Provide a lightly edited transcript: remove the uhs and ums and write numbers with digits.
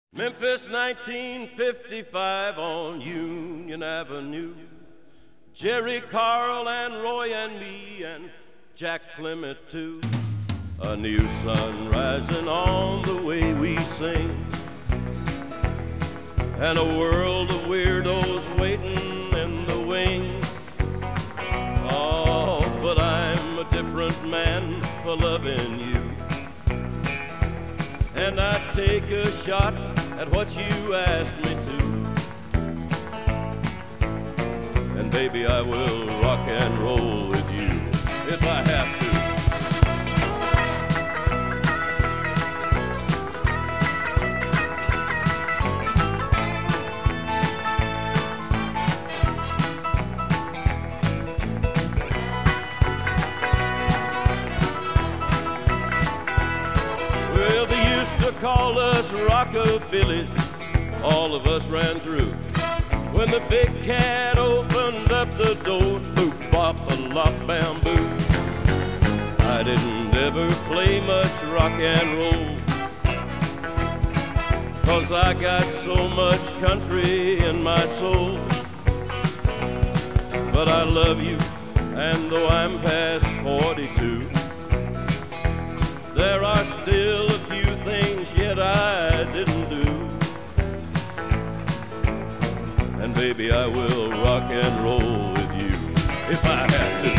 Memphis, 1955 on Union Avenue. Jerry, Carl, and Roy and me, and Jack Clement too. A new sun rising on the way we sing, and a world of weirdos waiting in the wings. Oh, but I'm a different man for loving you, and I take a shot at what you asked me to. And baby, I will rock and roll with you if I have to. Well, they used to call us rockabillys. All of us ran through when the big cat opened up the door. Boop, bop, a lop, bamboo. I didn't ever play much rock and roll, 'cause I got so much country in my soul. But I love you, and though I'm past 42, there are still a few things yet I didn't do. And baby, I will rock and roll with you if I have to.